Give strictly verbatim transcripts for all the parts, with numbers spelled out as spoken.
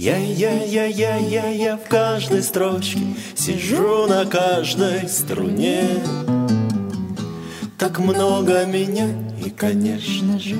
Я-я-я-я-я-я в каждой строчке сижу на каждой струне. Так много меня и, конечно же,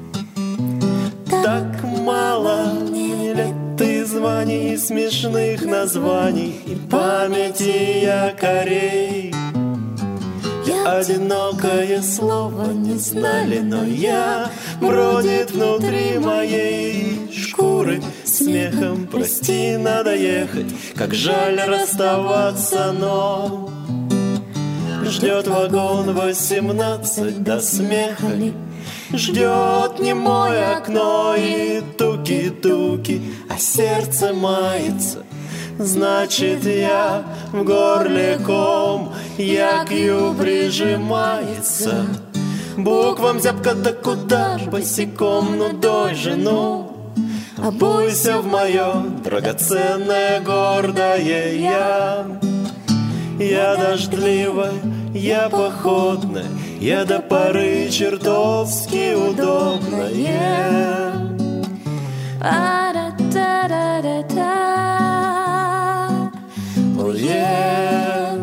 так мало мне лет и званий, и смешных названий, и памяти якорей. Я одинокое слово не знали, но я бродит внутри моей шкуры смехом. Прости, надо ехать, как жаль расставаться, но ждет вагон восемнадцать до смеха ли. Ждет немое окно и туки-туки, а сердце мается. Значит, я в горле ком, якью прижимается. Буквам зябко, да куда ж босиком, ну дой жену. Обуйся в мое драгоценное гордое я. Я дождливая, я походная, я до поры чертовски удобная. Oh yeah.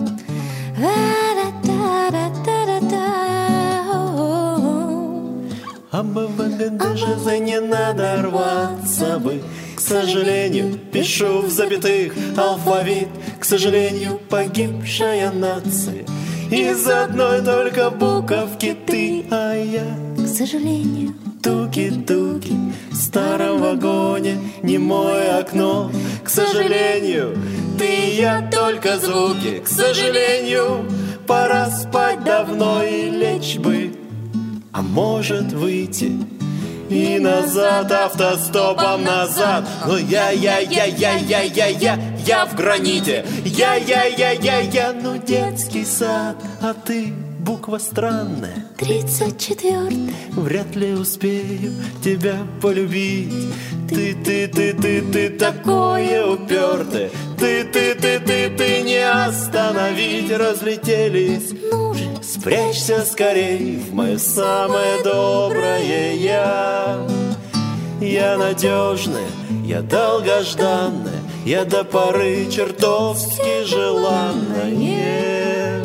А б-в-г-д ж не надо рваться бы. К сожалению, пишу в запятых алфавит. К сожалению, погибшая нация из одной только буковки ты, а я, к сожалению, туки-туки в старом вагоне, немое окно. К сожалению, ты и я только звуки. К сожалению, пора спать давно и лечь бы, а может выйти и назад, автостопом назад. Но я, я, я, я, я, я, я, я в граните. Я, я, я, я, я, ну детский сад, а ты буква странная. Тридцать четвёртая. Вряд ли успею тебя полюбить. Ты, ты, ты, ты, ты такое упертое. Ты, ты, ты, ты, ты не остановить. Разлетелись. Ну же, спрячься скорей в мое самое доброе я. Я надежная, я долгожданная, я до поры чертовски желанная.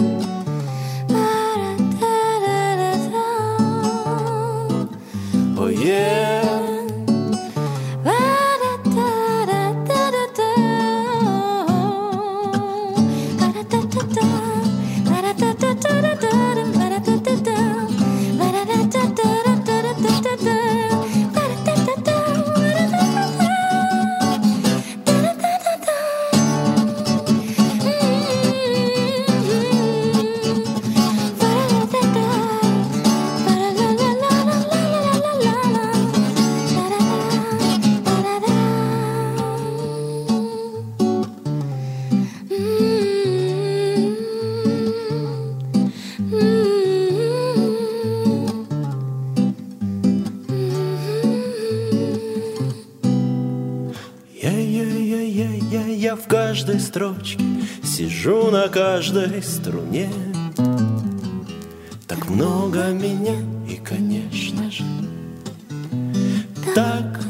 Oh yeah. Я в каждой строчке сижу на каждой струне. Так много меня и, конечно же, так